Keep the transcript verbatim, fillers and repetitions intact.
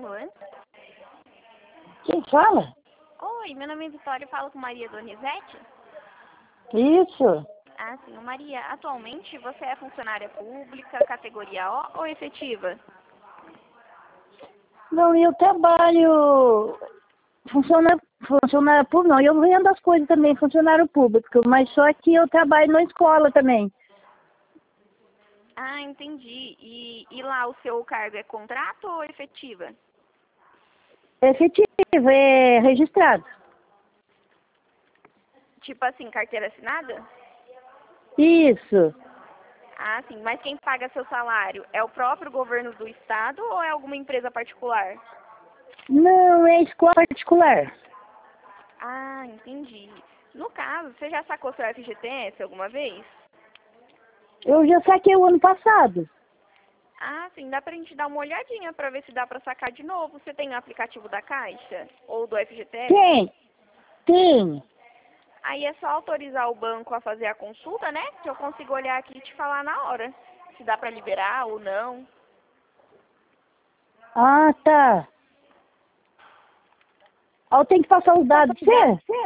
falo, hein? Quem fala? Oi, meu nome é Vitória, eu falo com Maria Donizete. Isso. Ah, sim. Maria, atualmente você é funcionária pública, categoria O ou efetiva? Não, eu trabalho funcionário, funcionário público, não, eu vendo as coisas também, funcionário público, mas só que eu trabalho na escola também. Ah, entendi. E, e lá o seu cargo é contrato ou efetiva? É efetivo, é registrado. Tipo assim, carteira assinada? Isso. Ah, sim. Mas quem paga seu salário é o próprio governo do estado ou é alguma empresa particular? Não, é escola particular. Ah, entendi. No caso, você já sacou seu F G T S alguma vez? Eu já saquei o ano passado. Ah, sim. Dá pra gente dar uma olhadinha pra ver se dá pra sacar de novo. Você tem o aplicativo da Caixa ou do F G T S? Tem, tem. Aí é só autorizar o banco a fazer a consulta, né? Que eu consigo olhar aqui e te falar na hora. Se dá pra liberar ou não. Ah, tá. Ah, eu tenho que passar os dados pra você?